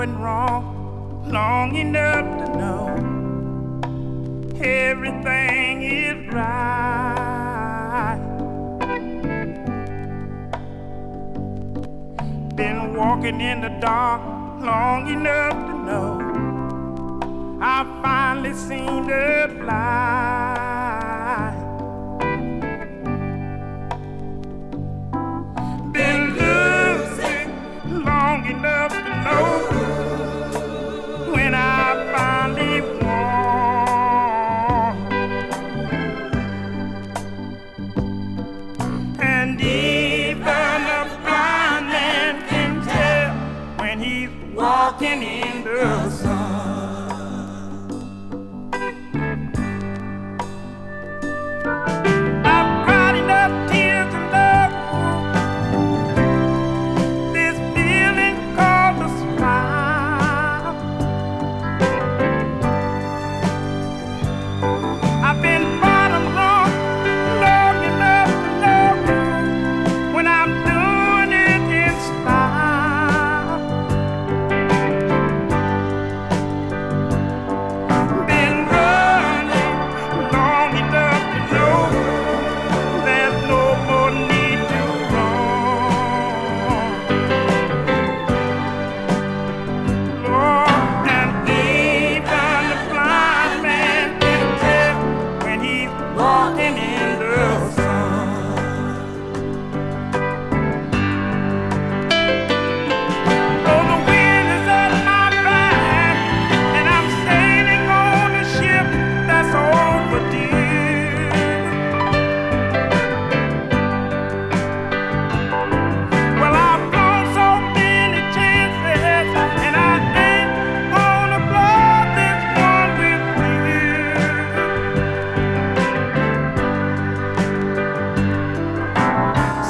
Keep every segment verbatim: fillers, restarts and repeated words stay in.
going wrong long enough to know everything is right. Been walking in the dark long enough to know I finally seen the light. Been losing long enough to know when I finally won. And even a blind man can tell when he's walking in the sun.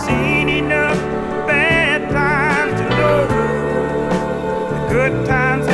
Good times